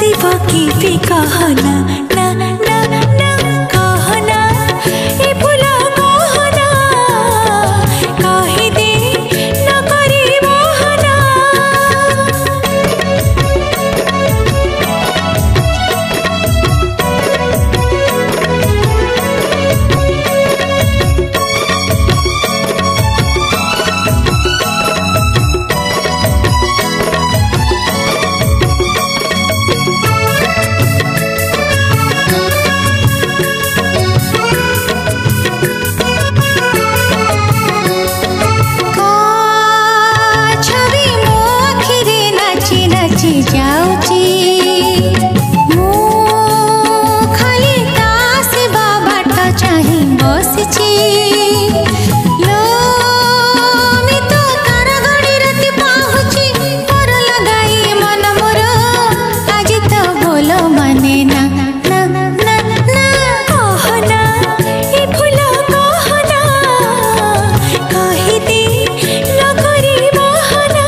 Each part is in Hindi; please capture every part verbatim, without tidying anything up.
आसिब की भी कहना ना ना ना कहना ए फूल कहना कहि दे न करी बहाना। जाऊची मु खाली तास बाबाट चाही बसिची लो मी तो तार घड़ी राति पाहुची पर लगाई मन मोर आज तो बोलो माने ना ना ना ना कहना ए फूल कहना कहि दे न करी बहाना।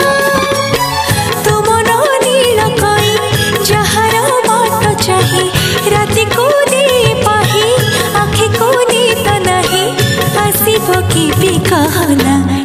राति को दे पाही आँखें को नींद नहीं आसिब की भी कहना।